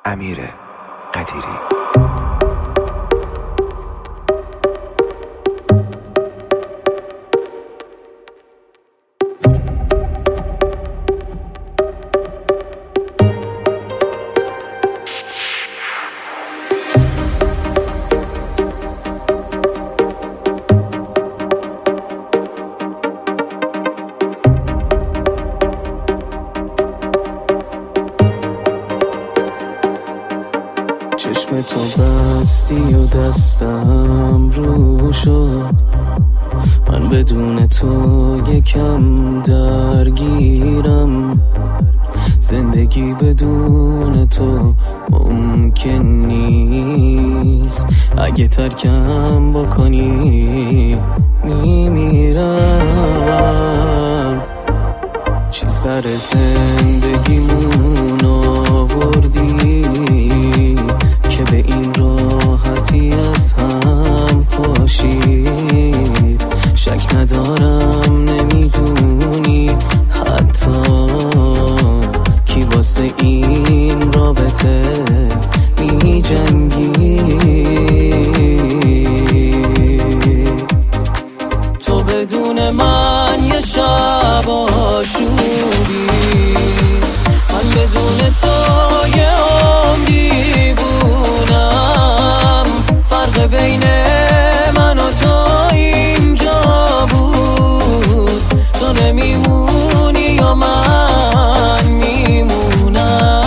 امیر قدیری. چشم تو بستی و دستم رو شد، من بدون تو یکم درگیرم. زندگی بدون تو ممکن نیست، اگه ترکم بکنی میمیرم. چی سر زندگیمون آوردی که به این راحتی از هم پاشید؟ شک ندارم نمیدونی حتی کی واسه این رابطه می جنگی. تو بدون من یه شب آشوبی، من بدون تو یه عمری بونم. فرق بین من و تو اینجا بود، تو نمیمونی یا من میمونم.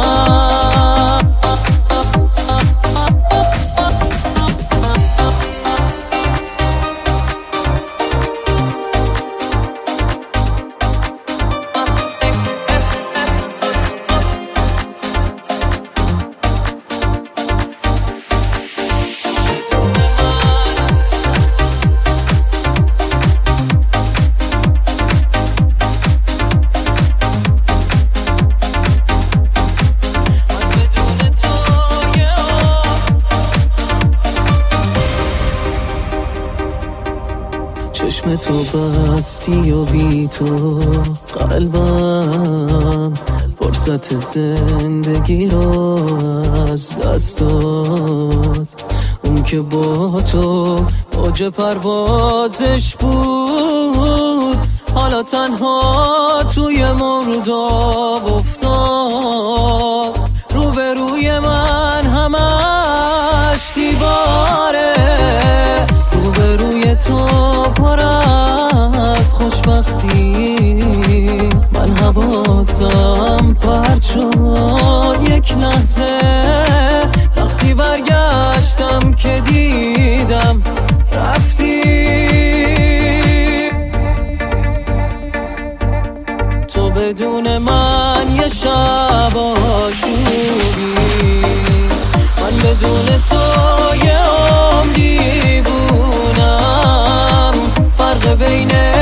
چشم تو بستی و بی تو قلبم فرصت زندگی رو از دست داد. اون که با تو اوج پروازش بود، حالا تنها توی مرداب افتاد. روبروی من همش دیواره، روبروی تو پر از خوشبختی. من حواسم پرت شد یک لحظه، وقتی برگشتم که دیدم رفتی. تو بدون من یه شب آشوبی، من بدون تو یه عمری بونم. فرق بین